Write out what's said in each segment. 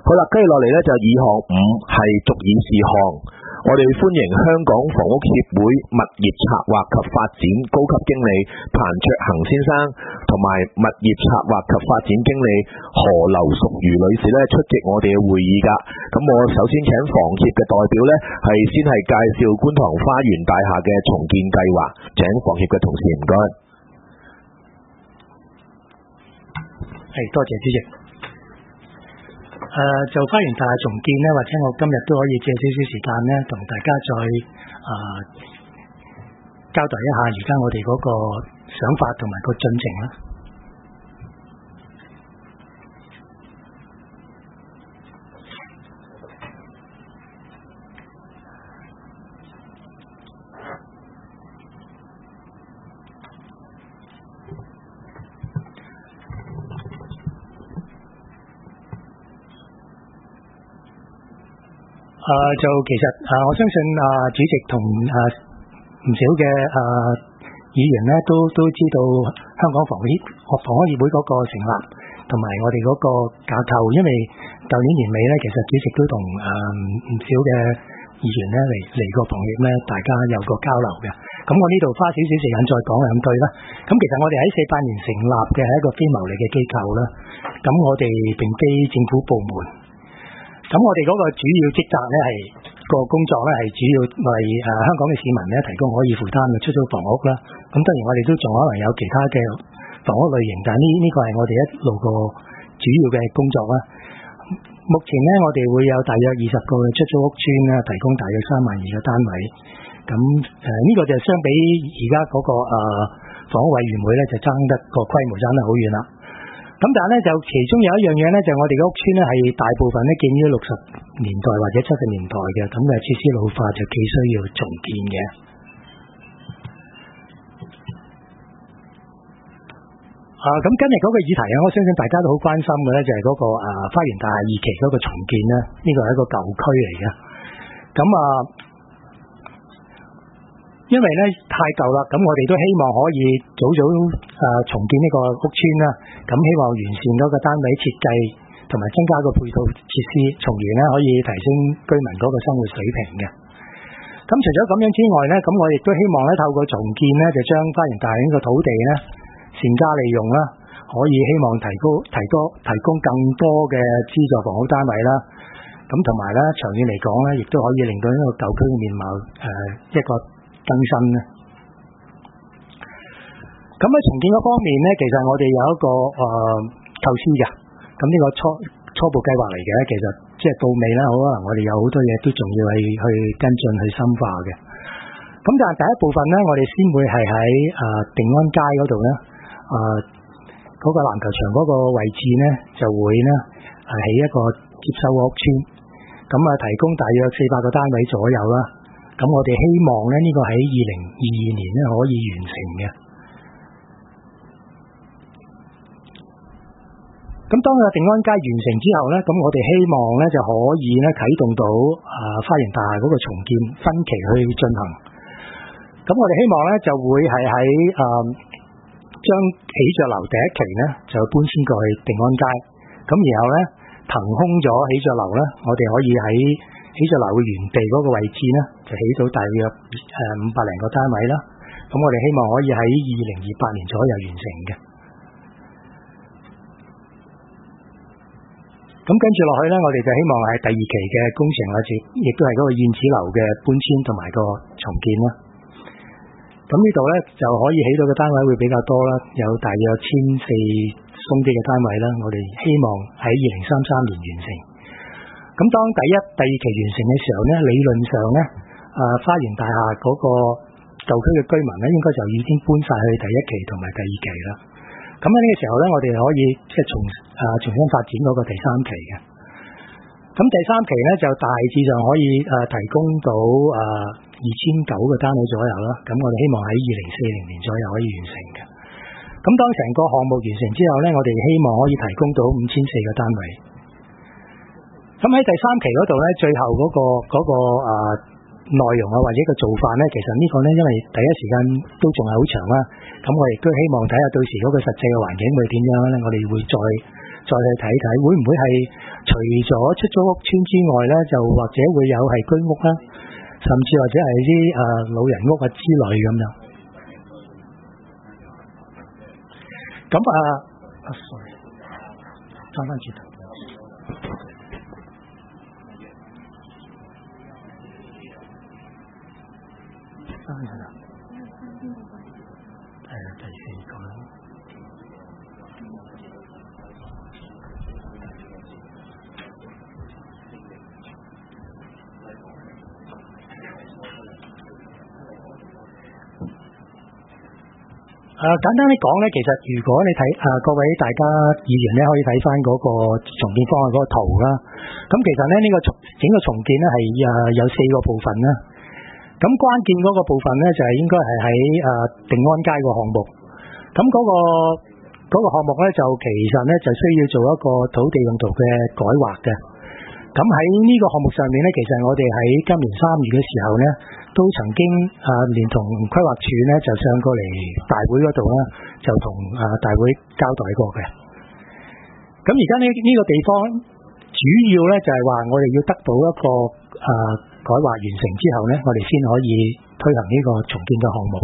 好啦，跟住落嚟咧就議項5係續議事項，我哋歡迎香港房屋協會物業策劃及發展高級經理彭卓恒先生，同埋物業策劃及發展經理何劉淑如女士咧出席我哋嘅會議噶。咁我首先請房協嘅代表咧先係介紹觀塘花園大廈嘅重建計劃，請房協嘅同事唔該。 多謝主席。就花園大廈重建呢，或者我今日都可以借少少時間呢，同大家再交代一下而家我哋嗰個想法同埋個進程啦。就其實我相信主席同唔少嘅議員咧都知道香港房屋協會嗰個成立同埋我哋嗰個架構，因為舊年年尾咧，其實主席都同唔少嘅議員咧嚟過房協咧，大家有個交流嘅。咁我呢度花少少時間再講兩句啦。咁其實我哋喺48年成立嘅係一個非牟利嘅機構啦。咁我哋並非政府部門。咁我哋嗰個主要職責咧係個工作咧係主要為香港嘅市民咧提供可以負擔嘅出租房屋啦。咁當然我哋都仲可能有其他嘅房屋類型，但係呢個係我哋一路個主要嘅工作啦。目前咧我哋會有大約20個嘅出租屋邨啦，提供大約32個單位。咁呢個就相比而家嗰個房屋委員會咧就爭得個規模爭得好遠啦。咁但係咧就其中有一樣嘢咧，就我哋嘅屋邨咧係大部分咧建於60年代或者70年代嘅，咁嘅設施老化就幾需要重建嘅。咁今日嗰個議題我相信大家都好關心嘅咧，就係嗰個花園大廈2期嗰個重建啦。呢個係一個舊區嚟嘅，咁因為咧太舊啦，咁我哋都希望可以早重建呢個屋邨啦，咁希望完善嗰個單位設計同埋增加個配套設施，從而咧可以提升居民嗰個生活水平嘅。咁除咗咁樣之外咧，咁我亦都希望咧透過重建咧，就將花園大廈呢個土地咧善加利用啦，可以希望提供更多嘅資助房屋單位啦。咁同埋咧長遠嚟講咧，亦都可以令到呢個舊區嘅面貌一個更新咧。咁喺重建嗰方面咧，其實我哋有一個構思嘅。咁呢個初步計劃嚟嘅，其實即係到尾啦，可能我哋有好多嘢都仲要係去跟進去深化嘅。咁但係第一部分咧，我哋先會係喺定安街嗰度咧，嗰個籃球場嗰個位置咧，就會咧起一個接收屋邨，咁提供大約400個單位左右啦。咁我哋希望咧呢個喺2022年咧可以完成嘅。咁當個定安街完成之後咧，咁我哋希望咧就可以咧啟動到花園大廈嗰個重建分期去進行。咁我哋希望咧就會係喺將喜鵲樓第一期咧就搬遷過去定安街，咁然後咧騰空咗喜鵲樓咧，我哋可以喺喜鵲樓嘅原地嗰個位置咧就起到大約500零個單位啦。咁我哋希望可以喺2028年左右完成嘅。咁跟住落去咧，我哋就希望係第2期嘅工程啦，亦都係嗰個燕子樓嘅搬遷同埋個重建啦。咁呢度咧就可以起到嘅單位會比較多啦，有大約1400鬆啲嘅單位啦。我哋希望喺2033年完成。咁當第2期完成嘅時候咧，理論上咧，花園大廈嗰個舊區嘅居民咧，應該就已經搬晒去第1期同埋第2期啦。咁喺呢個時候咧，我哋可以即係重新發展嗰個第3期嘅。咁第3期咧就大致上可以提供到2900個單位左右啦。咁我哋希望喺2040年左右可以完成嘅。咁當成個項目完成之後咧，我哋希望可以提供到5400個單位。咁喺第3期嗰度咧，最後嗰個內容或者個做法咧，其實呢個咧因為第一時間都仲係好長啦。咁我亦都希望睇下到時嗰個實際嘅環境會點樣咧，我哋會再再去睇睇，會唔會係除咗出租屋邨之外咧，就或者會有係居屋啦，甚至或者係啲老人屋啊之類咁樣。咁sorry， 翻轉頭。第四個。簡單啲講咧，其實如果你睇各位大家議員咧，可以睇翻嗰個重建方案嗰個圖啦。咁其實咧呢個整個重建咧係有4個部分啦。咁關鍵嗰個部分咧就係應該係喺定安街個項目。咁嗰個項目咧就其實咧就需要做一個土地用途嘅改劃嘅。咁喺呢個項目上面咧，其實我哋喺今年3月嘅時候咧，都曾經連同規劃署咧就上過嚟大會嗰度啦，就同大會交代過嘅。咁而家呢個地方主要咧就係話我哋要得到一個改劃完成之後咧，我哋先可以推行呢個重建嘅項目。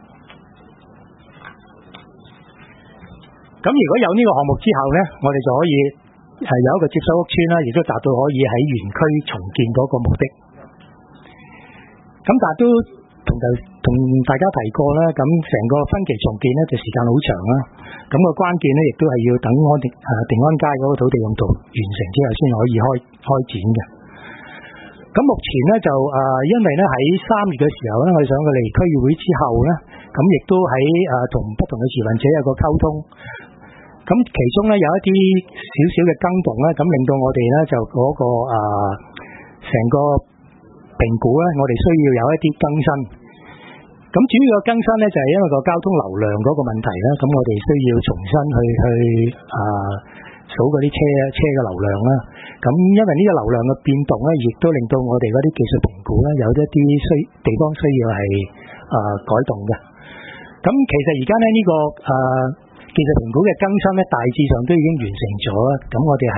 咁如果有呢個項目之後咧，我哋就可以係有一個接收屋邨啦，亦都達到可以喺園區重建嗰個目的。咁但係都同大家提過啦，咁成個分期重建咧就時間好長啦。咁個關鍵咧亦都係要等定安街嗰個土地用途完成之後先可以開展嘅。咁目前咧就因為咧喺3月嘅時候咧，我哋上過嚟區議會之後咧，咁亦都喺同不同嘅持份者有個溝通。咁其中咧有一啲少少嘅更動咧，咁令到我哋咧就嗰個成個評估咧，我哋需要有一啲更新。咁主要嘅更新咧就係因為個交通流量嗰個問題啦，咁我哋需要重新去數嗰啲車嘅流量啦。咁因為呢個流量嘅變動咧，亦都令到我哋嗰啲技術評估咧有一啲地方需要係改動嘅。咁其實而家咧呢個技術評估嘅更新咧，大致上都已經完成咗啦。咁我哋喺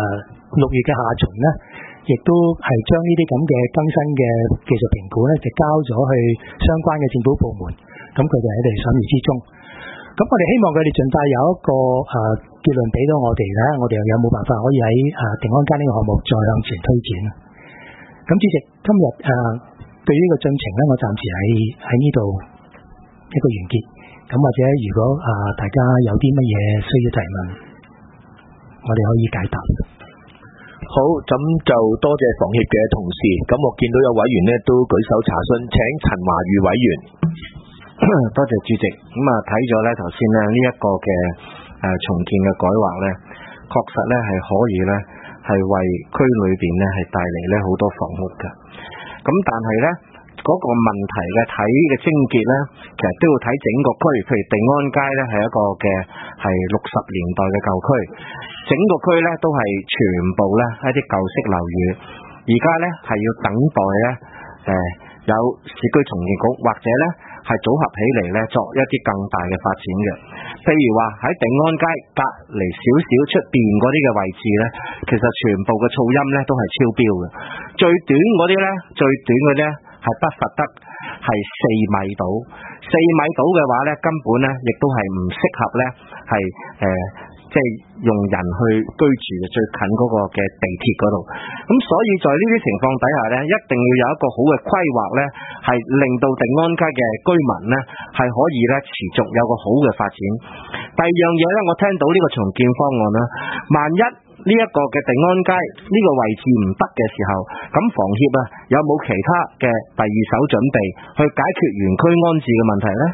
6月嘅下旬咧，亦都係將呢啲咁嘅更新嘅技術評估咧，就交咗去相關嘅政府部門。咁佢哋喺度審議之中。咁我哋希望佢哋盡快有一個結論俾到我哋咧，我哋又有冇辦法可以喺定安街呢個項目再向前推展。咁主席，今日對於呢個進程咧，我暫時喺呢度一個完結。咁或者如果大家有啲乜嘢需要提問，我哋可以解答。 好，咁就多謝房協嘅同事。咁我見到有委員呢都舉手查詢，請陳華宇委員。 多謝主席。咁睇咗咧頭先咧呢一個嘅重建嘅改劃咧，確實咧係可以咧係為區裏邊咧係帶嚟咧好多房屋㗎。咁但係咧嗰個問題嘅睇嘅症結咧，其實都要睇整個區。譬如定安街咧係一個嘅係60年代嘅舊區，整個區咧都係全部咧一啲舊式樓宇，而家咧係要等待咧有市區重建局或者咧係組合起嚟咧作一啲更大嘅發展嘅。譬如話喺定安街隔離少少出邊嗰啲嘅位置咧，其實全部嘅噪音咧都係超標嘅。最短嗰啲咧，係不乏得係4米到，4米到嘅話咧，根本咧亦都係唔適合咧係即係用人去居住嘅最近嗰個嘅地鐵嗰度。咁所以在呢啲情況底下咧，一定要有一個好嘅規劃咧，係令到定安街嘅居民咧係可以咧持續有個好嘅發展。第二樣嘢咧，我聽到呢個重建方案啦，萬一呢一個嘅定安街呢個位置唔得嘅時候，咁房協有冇其他嘅第二手準備去解決原區安置嘅問題呢？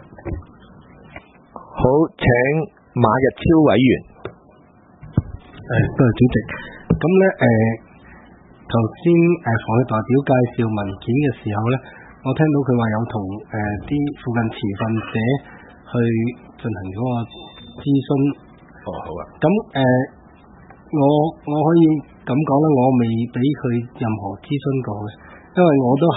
好，請馬日超委員。 多謝主席。咁咧頭先房協代表介紹文件嘅時候咧，我聽到佢話有同啲附近持份者去進行嗰個諮詢。 好啊。 咁我可以咁講啦，我未俾佢任何諮詢過嘅，因為我都係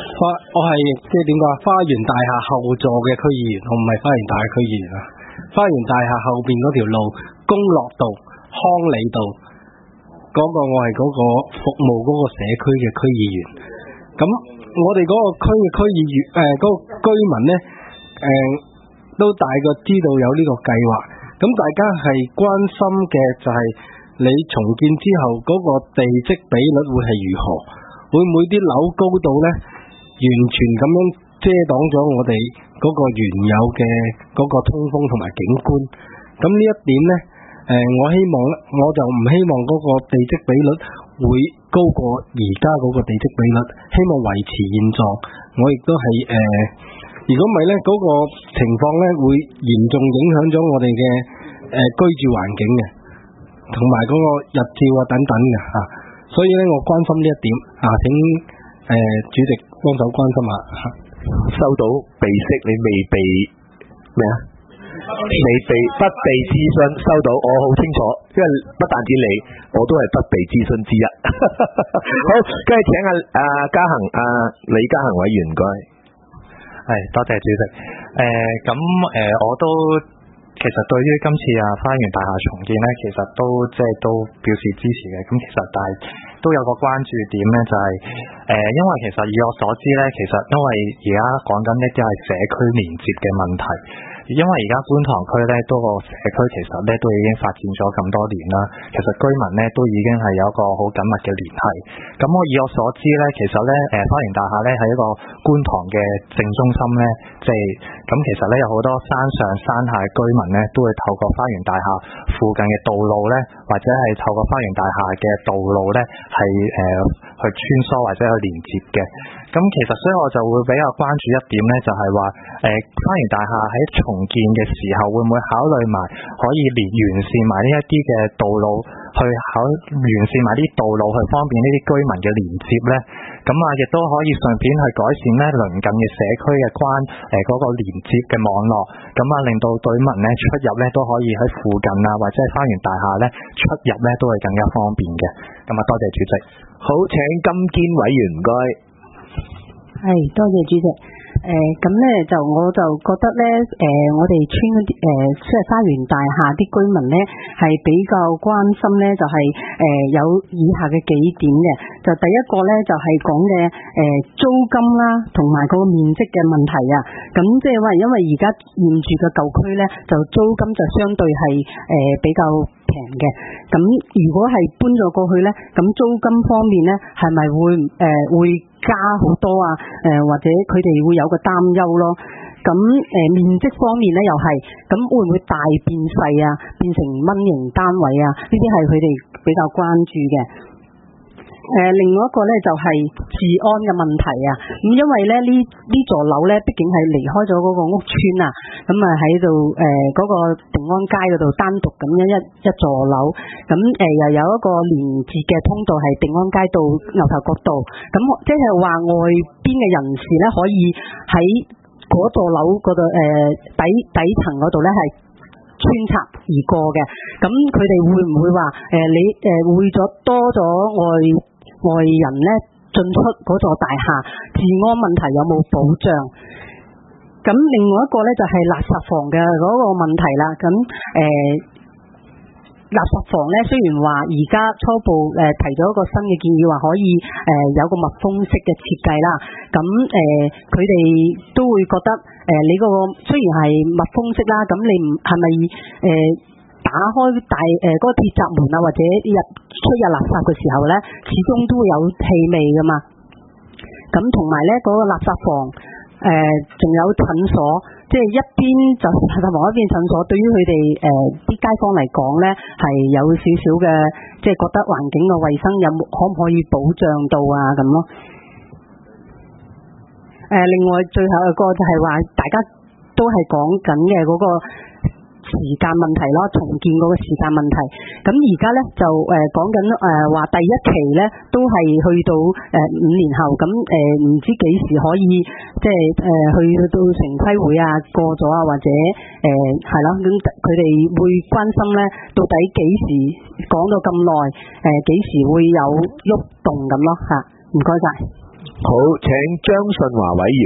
我係即係點講啊？花園大廈後座嘅區議員，我唔係花園大廈區議員啊。花園大廈後邊嗰條路，公樂道、康里道嗰個，我係嗰個服務嗰個社區嘅區議員。咁我哋嗰個區嘅區議員嗰個居民咧都大概知道有呢個計劃。咁大家係關心嘅就係你重建之後嗰個地積比率會係如何？會唔會啲樓高度咧完全咁樣遮擋咗我哋嗰個原有嘅嗰個通風同埋景觀？咁呢一點咧，我就唔希望嗰個地積比率會高過而家嗰個地積比率，希望維持現狀。我亦都係如果唔係咧，嗰個情況咧會嚴重影響咗我哋嘅居住環境嘅，同埋嗰個日照啊等等嘅嚇。所以咧，我關心呢一點啊，請主席幫手關心下。 收到被釋，你未被咩啊？未被不被諮詢，收到，我好清楚，因為不但止你，我都係不被諮詢之一。好，跟住請嘉恒李嘉恒委員唔該。 係，多謝主席。我都其實對於今次花園大廈重建咧，其實都表示支持嘅。咁其實但係都有個關注點咧，就係因為其實以我所知咧，其實因為而家講緊一啲係社區連接嘅問題。因為而家觀塘區咧，多個社區其實咧都已經發展咗咁多年啦。其實居民咧都已經係有一個好緊密嘅聯繫。咁以我所知咧，其實咧花園大廈咧係一個觀塘嘅正中心咧，咁其實咧有好多山上山下居民咧都會透過花園大廈附近嘅道路咧，或者係透過花園大廈嘅道路咧係去穿梭或者去連接嘅。咁其實所以我就會比較關注一點咧，就係話花園大廈喺重建嘅時候會唔會考慮埋可以完善埋呢一啲嘅道路，完善埋啲道路去方便呢啲居民嘅連接咧？咁亦都可以順便去改善咧鄰近嘅社區嘅嗰個連接嘅網絡，咁令到居民咧出入咧都可以喺附近或者係花園大廈咧出入咧都會更加方便嘅。咁多謝主席。 好，請金堅委員唔該。 係，多謝主席。咁咧我就覺得咧，我哋村嗰啲即係花園大廈啲居民咧，係比較關心咧，就係有以下嘅幾點嘅。就第一個咧，就係講嘅租金啦，同埋嗰個面積嘅問題啊。咁即係話，因為而家現住嘅舊區咧，就租金就相對係比較平嘅。咁如果係搬咗過去咧，咁租金方面咧，係咪會加好多啊？或者佢哋會有個擔憂咯。咁面積方面咧又係，咁會唔會大變細啊？變成蚊型單位啊？呢啲係佢哋比較關注嘅。另外一個咧就係治安嘅問題啊。咁因為咧呢座樓咧，畢竟係離開咗嗰個屋邨啊，咁喺度嗰個定安街嗰度單獨咁樣一座樓，咁又有一個連接嘅通道係定安街到牛頭角道，咁即係話外邊嘅人士咧可以喺嗰座樓嗰度底層嗰度咧係穿插而過嘅。咁佢哋會唔會話你會多咗外人咧進出嗰座大廈，治安問題有冇保障？咁另外一個咧就係垃圾房嘅嗰個問題啦。咁垃圾房咧雖然話而家初步提咗一個新嘅建議，話可以有個密封式嘅設計啦。咁佢哋都會覺得你個雖然係密封式啦，咁你唔係咪打開嗰個鐵閘門啊，或者出入垃圾嘅時候咧，始終都會有氣味噶嘛。咁同埋咧嗰個垃圾房仲有診所，即係一邊就垃圾房一邊診所，對於佢哋啲街坊嚟講咧，係有少少嘅，即係覺得環境嘅衛生可唔可以保障到啊咁咯。另外最後一個就係話大家都係講緊嘅嗰個時間問題咯，重建嗰個時間問題。咁而家咧就講緊話第一期咧都係去到5年後，咁唔知幾時可以即係去到城規會啊過咗啊，或者係咯，咁佢哋會關心咧，到底幾時講到咁耐，幾時會有喐動咁咯嚇？唔該晒。 好，請張信華委員。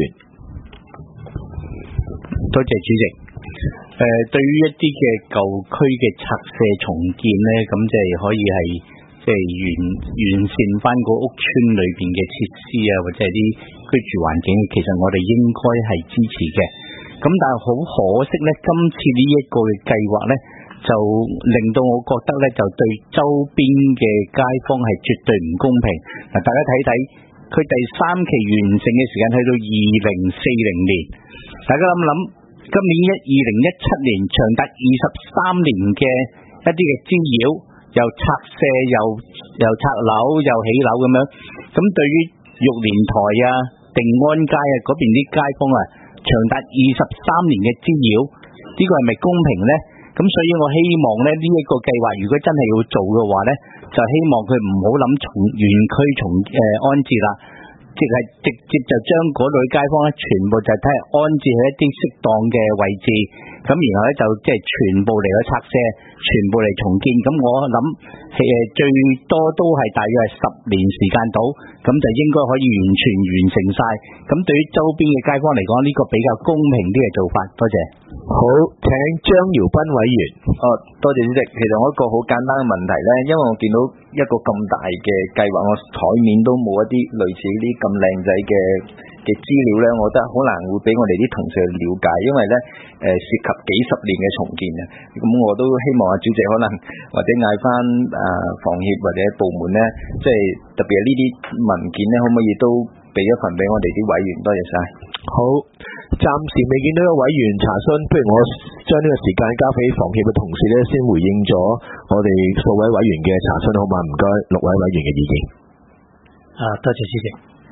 多謝主席。對於一啲嘅舊區嘅拆卸重建呢，咁就可以係即係完善翻個屋邨裏邊嘅設施啊，或者係啲居住環境，其實我哋應該係支持嘅。咁但係好可惜呢，今次呢一個嘅計劃呢，就令到我覺得呢，就對周邊嘅街坊係絕對唔公平。嗱，大家睇睇佢第3期完成嘅時間去到2040年，大家諗諗，今年2017年長達23年嘅一啲嘅滋擾，又拆卸又拆樓又起樓咁樣，咁對於玉蓮台啊、定安街啊嗰邊啲街坊啊，長達23年嘅滋擾，呢個係咪公平呢？咁所以我希望咧呢一個計劃如果真係要做嘅話呢，就希望佢唔好諗從原區安置啦，直接就將嗰類街坊咧全部就睇安置喺一啲適當嘅位置，咁然後咧就即係全部嚟咗拆卸，全部嚟重建。咁我諗最多都係大約係10年時間到，咁就應該可以完全完成晒。咁對於周邊嘅街坊嚟講，呢個比較公平啲嘅做法。多謝。 好，請張堯斌委員。 多謝主席。其實我一個好簡單嘅問題呢，因為我見到一個咁大嘅計劃，我台面都冇一啲類似呢啲咁靚仔嘅資料呢，我覺得好難會俾我哋啲同事去了解，因為呢涉及幾十年嘅重建啊。咁我都希望主席可能或者嗌翻房協或者部門呢，即係特別係呢啲文件呢，可唔可以都俾一份俾我哋啲委員？多謝晒。 好，暫時未見到有委員查詢，不如我將呢個時間交俾房協嘅同事咧，先回應咗我哋數位委員嘅查詢，好嘛？唔該，6位委員嘅意見。 多謝主席。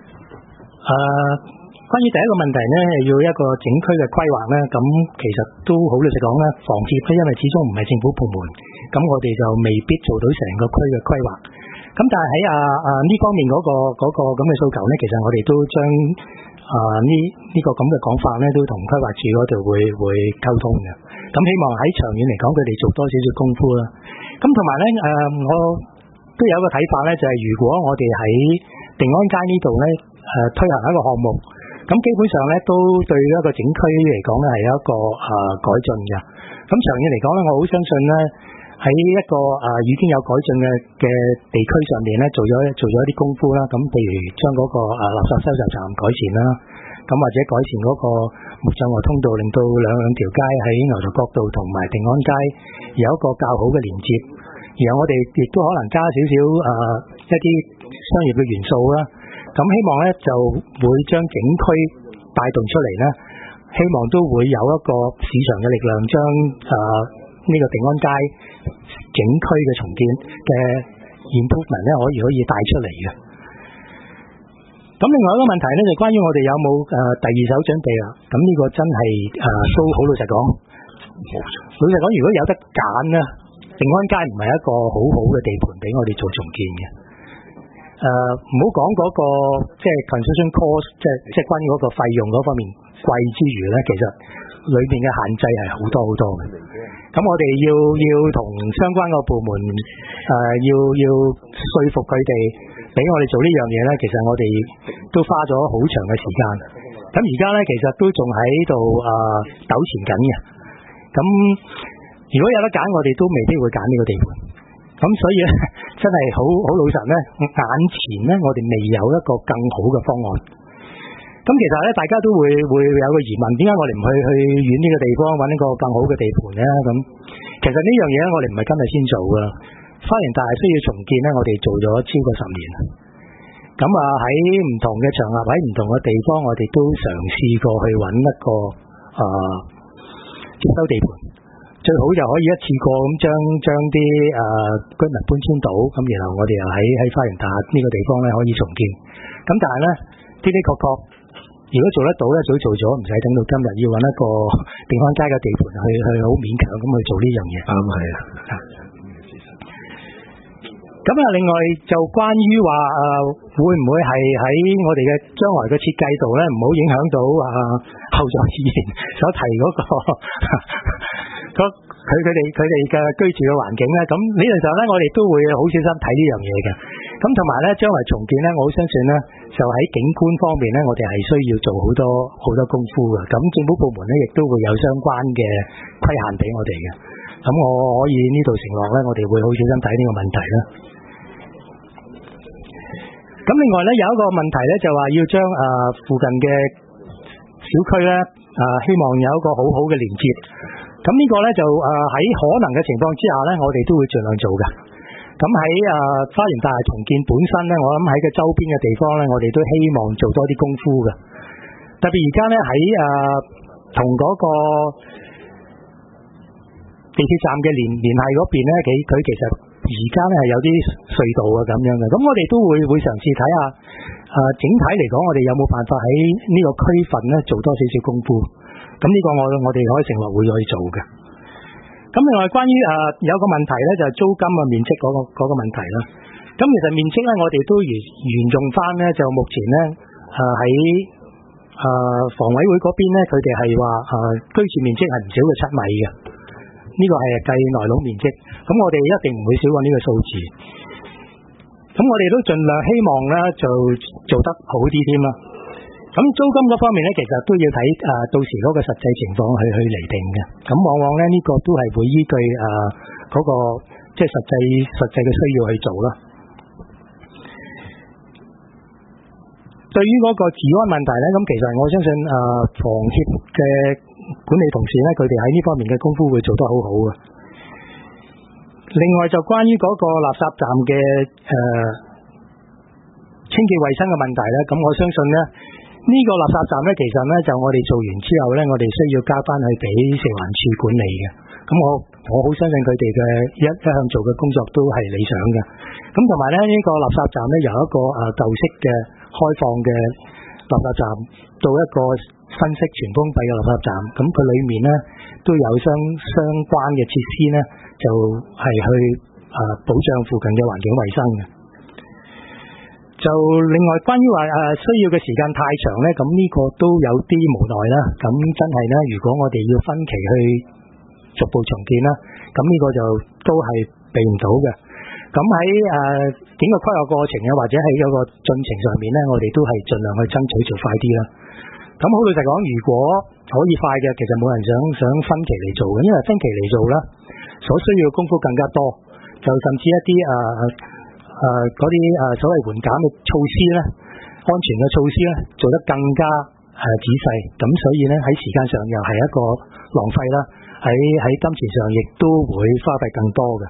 關於第一個問題呢，要一個整區嘅規劃呢，咁其實都好老實講呢，房協因為始終唔係政府部門，咁我哋就未必做到成個區嘅規劃。咁但係喺呢方面嗰個咁嘅訴求呢，其實我哋都將呢個咁嘅講法呢，都同規劃署嗰度會溝通嘅。咁希望喺長遠嚟講，佢哋做多少少功夫啦。咁同埋呢，我都有一個睇法呢，就係如果我哋喺定安街呢度呢，推行一個項目，咁基本上呢都對一個整區嚟講呢係有一個改進嘅。咁長遠嚟講呢，我好相信呢，喺一個已經有改進嘅地區上面咧，做咗一啲功夫啦。咁譬如將嗰個垃圾收集站改善啦，咁或者改善嗰個木障礙通道，令到兩條街喺牛頭角道同埋定安街有一個較好嘅連接。然後我哋亦都可能加少少一啲商業嘅元素啦。咁希望咧就會將景區帶動出嚟咧，希望都會有一個市場嘅力量將呢個定安街景區嘅重建嘅 improvement 咧，可以帶出嚟嘅。咁另外一個問題咧，就關於我哋有冇第二手準備啦。咁呢個真係都好老實講，如果有得揀咧，定安街唔係一個好好嘅地盤俾我哋做重建嘅。唔好講嗰個即係 construction cost， 即係關於嗰個費用嗰方面貴之餘咧，其實裏面嘅限制係好多嘅。咁我哋要同相關個部門要說服佢哋俾我哋做呢樣嘢咧，其實我哋都花咗好長嘅時間。咁而家咧其實都仲喺度糾纏緊嘅。咁如果有得揀，我哋都未必會揀呢個地盤。咁所以咧真係好老實咧，眼前咧我哋未有一個更好嘅方案。咁其實咧，大家都會有個疑問，點解我哋唔去遠呢個地方揾一個更好嘅地盤咧？咁其實呢樣嘢咧，我哋唔係今日先做噶。花園大廈需要重建咧，我哋做咗超過10年。咁喺唔同嘅場合，喺唔同嘅地方，我哋都嘗試過去揾一個接收地盤，最好就可以一次過咁將啲居民搬遷到，咁然後我哋又喺花園大廈呢個地方咧可以重建。咁但係咧，的確如果做得到咧，早做咗，唔使等到今日要揾一個定安街嘅地盤去好勉強咁去做呢樣嘢。啱係啊。咁另外就關於話會唔會係喺我哋嘅將來嘅設計度咧，唔好影響到後座議員所提嗰個佢哋嘅居住嘅環境咧。咁理論上咧，我哋都會好小心睇呢樣嘢嘅。咁咁同埋咧，將來重建咧，我好相信咧，就喺景觀方面咧，我哋係需要做好多功夫嘅。咁政府部門咧，亦都會有相關嘅規限俾我哋嘅。咁我可以呢度承諾咧，我哋會好小心睇呢個問題啦。咁另外咧，有一個問題咧，就話要將附近嘅小區咧，希望有一個好好嘅連接。咁呢個咧就喺可能嘅情況之下咧，我哋都會盡量做嘅。咁喺花園大廈重建本身咧，我諗喺個周邊嘅地方咧，我哋都希望做多啲功夫嘅。特別而家咧喺同嗰個地鐵站嘅聯繫嗰邊咧，佢其實而家咧係有啲隧道啊咁樣嘅。咁我哋都會嘗試睇下整體嚟講，我哋有冇辦法喺呢個區份咧做多少少功夫。咁呢個我哋可以承諾會去做嘅。咁另外關於有個問題咧，就係租金嘅面積嗰個問題啦。咁其實面積咧，我哋都沿用翻咧，就目前咧喺房委會嗰邊咧，佢哋係話居住面積係唔少過7米嘅。呢個係計內籠面積。咁我哋一定唔會少過呢個數字。咁我哋都盡量希望咧就做得好啲添啦。咁租金嗰方面咧，其實都要睇到時嗰個實際情況去釐定嘅。咁往往咧呢個都係會依據嗰個即係實際嘅需要去做啦。對於嗰個治安問題咧，咁其實我相信房協嘅管理同事咧，佢哋喺呢方面嘅功夫會做得好好嘅。另外就關於嗰個垃圾站嘅清潔衛生嘅問題咧，咁我相信咧。呢個垃圾站咧，其實咧就我哋做完之後咧，我哋需要交翻去俾食環署管理嘅。咁我好相信佢哋嘅一向做嘅工作都係理想嘅。咁同埋咧，呢個垃圾站咧由一個舊式嘅開放嘅垃圾站到一個新式全封閉嘅垃圾站，咁佢裏面咧都有相關嘅設施咧，就係去保障附近嘅環境衛生嘅。就另外關於話需要嘅時間太長咧，咁呢個都有啲無奈啦。咁真係咧，如果我哋要分期去逐步重建啦，咁呢個就都係避唔到嘅。咁喺整個規劃過程啊，或者喺嗰個進程上面咧，我哋都係盡量去爭取做快啲啦。咁好老實講，如果可以快嘅，其實冇人想分期嚟做嘅，因為分期嚟做啦，所需要嘅功夫更加多，就甚至一啲嗰啲所謂緩減嘅措施咧，安全嘅措施咧，做得更加仔細，咁所以咧喺時間上又係一個浪費啦，喺金錢上亦都會花費更多嘅。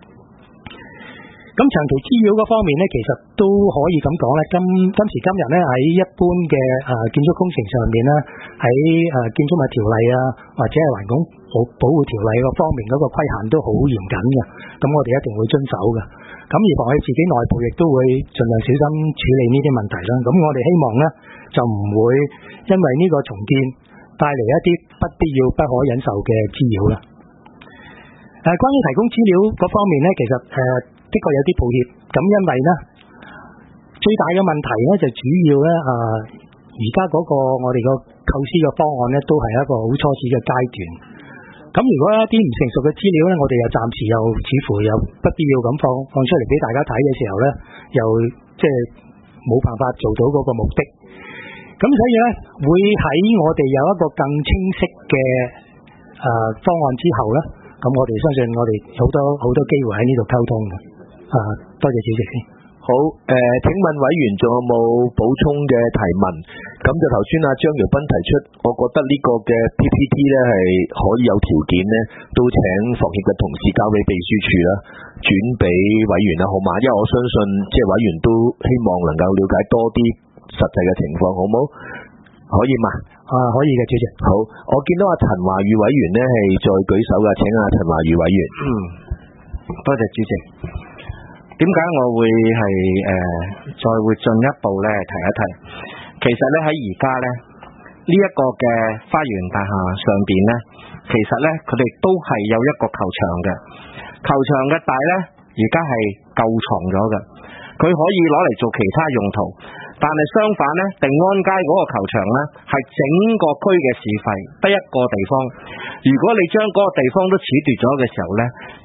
咁長期滋擾嗰方面咧，其實都可以咁講咧，今時今日咧喺一般嘅建築工程上面咧，喺建築物條例啊，或者係環境保護條例嗰方面嗰個規限都好嚴謹嘅，咁我哋一定會遵守嘅。咁而房協自己內部亦都會盡量小心處理呢啲問題啦。咁我哋希望咧就唔會因為呢個重建帶嚟一啲不必要不可忍受嘅滋擾啦。關於提供資料嗰方面咧，其實的確有啲抱歉。咁因為咧最大嘅問題咧就主要咧而家嗰個我哋個構思嘅方案咧都係一個好初始嘅階段。咁如果一啲唔成熟嘅資料咧，我哋又暫時又似乎又不必要咁放出嚟俾大家睇嘅時候咧，又即係冇辦法做到嗰個目的。咁所以咧，會喺我哋有一個更清晰嘅方案之後咧，咁我哋相信我哋好多機會喺呢度溝通嘅。多謝主席先。 好，請問委員仲有冇補充嘅提問？咁就頭先張耀斌提出，我覺得呢個嘅 PPT 咧係可以有條件咧，都請房協嘅同事交俾秘書處啦，轉俾委員啦，好嘛？因為我相信即係委員都希望能夠了解多啲實際嘅情況，好冇？可以嘛？ 可以嘅，主席。 好，我見到阿陳華宇委員咧係再舉手嘅，請阿陳華宇委員。 多謝主席。點解我會係再會進一步咧提一提？其實咧喺而家咧呢一個嘅花園大廈上邊咧，其實咧佢哋都係有一個球場嘅，球場嘅大咧而家係舊藏咗嘅，佢可以攞嚟做其他用途。但係相反咧，定安街嗰個球場咧係整個區嘅市費得一個地方，如果你將嗰個地方都褫奪咗嘅時候咧，其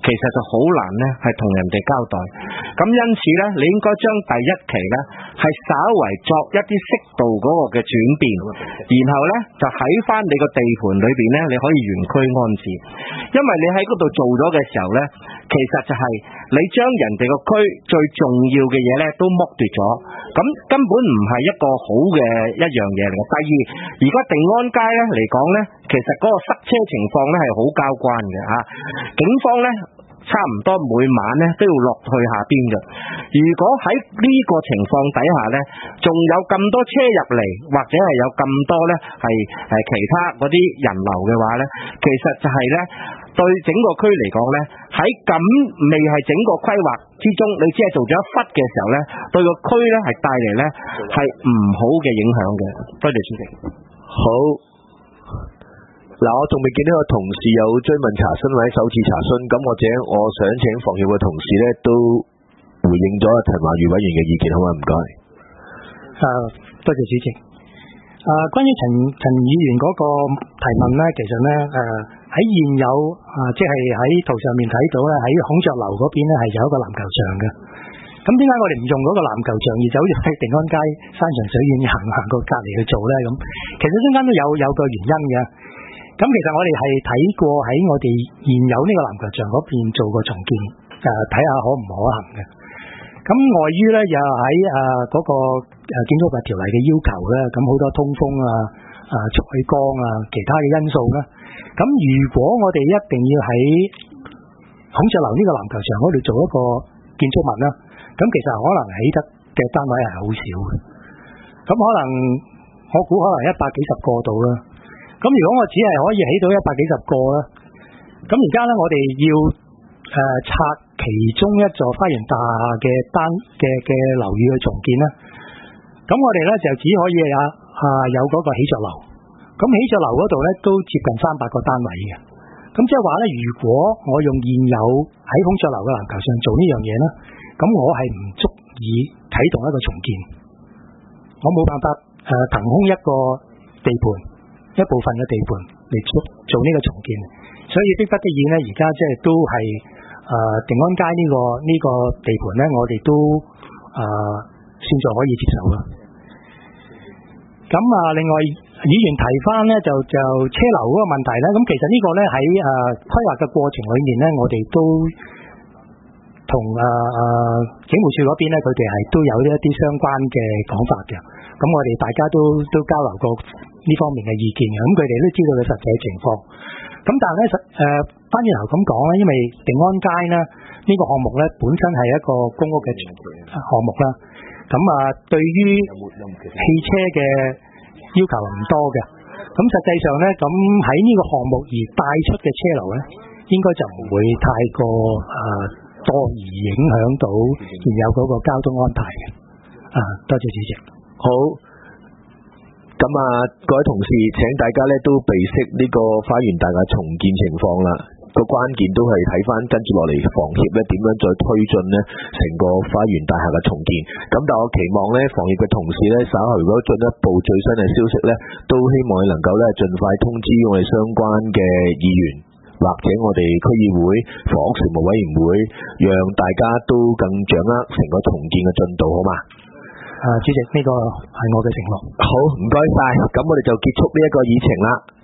其實就好難呢係同人哋交代。咁因此呢，你應該將第一期呢係稍為作一啲適度嗰個嘅轉變，然後呢就喺翻你個地盤裏邊呢，你可以原區安置。因為你喺嗰度做咗嘅時候呢，其實就係你將人哋個區最重要嘅嘢呢都剝奪咗，咁根本唔係一個好嘅一樣嘢嚟嘅。第二，而家定安街呢嚟講呢，其實嗰個塞車情況呢係好交關嘅嚇，警方呢差唔多每晚呢都要落去下邊嘅。如果喺呢個情況底下呢，仲有咁多車入嚟，或者係有咁多呢係其他嗰啲人流嘅話呢，其實就係呢對整個區嚟講呢，喺咁未係整個規劃之中，你只係做咗一忽嘅時候呢，對個區呢係帶嚟呢係唔好嘅影響嘅。多謝主席。 好。嗱，我仲未見到個同事有追問查詢或者首次查詢，咁或者我想請房協嘅同事咧都回應咗陳華宇委員嘅意見，好嗎？唔該。 多謝主席。關於陳議員嗰個提問咧，其實咧喺現有即係喺圖上面睇到咧，喺孔雀樓嗰邊咧係有一個籃球場嘅。咁點解我哋唔用嗰個籃球場，而走入去定安街山長水遠行過隔離去做咧？咁其實中間都有個原因嘅。咁其實我哋係睇過喺我哋現有呢個籃球場嗰邊做過重建，睇下可唔可行嘅。咁礙於咧又喺嗰個建築物條例嘅要求咧，咁好多通風採光其他嘅因素咧。咁如果我哋一定要喺孔雀樓呢個籃球場嗰度做一個建築物啦，咁其實可能起得嘅單位係好少嘅。咁可能我估可能100幾十個度啦。咁如果我只係可以起到100幾十個啦，咁而家咧我哋要拆其中一座花園大廈嘅樓宇去重建啦，咁我哋咧就只可以有嗰個起着樓，咁起着樓嗰度咧都接近300個單位嘅，咁即係話咧，如果我用現有喺孔雀樓嘅籃球上做呢樣嘢咧，咁我係唔足以啟動一個重建，我冇辦法騰空一個地盤，一部分嘅地盤嚟做呢個重建，所以迫不得已咧，而家即係都係定安街呢個地盤咧，我哋都算在可以接受啦。咁另外議員提翻咧就車流嗰個問題咧，咁其實呢個咧喺規劃嘅過程裏面咧，我哋都同警務處嗰邊咧，佢哋係都有一啲相關嘅講法嘅。咁我哋大家都交流過呢方面嘅意見嘅，咁佢哋都知道嘅實際情況。咁但係咧翻轉頭咁講咧，因為定安街咧呢個項目咧本身係一個公屋嘅項目啦，咁對於汽車嘅要求唔多嘅，咁實際上咧咁喺呢個項目而帶出嘅車流咧，應該就唔會太過多而影響到現有嗰個交通安排嘅。多謝主席。 好，咁各位同事，請大家咧都備悉呢個花園大廈重建情況啦。個關鍵都係睇翻跟住落嚟房協咧點樣再推進呢成個花園大廈嘅重建。咁但我期望咧房協嘅同事咧稍後如果進一步最新嘅消息咧，都希望你能夠咧盡快通知我哋相關嘅議員或者我哋區議會房屋事務委員會，讓大家都更掌握成個重建嘅進度，好嘛？ 主席，呢個係我嘅承諾。 好，唔該晒，咁我哋就結束呢一個議程啦。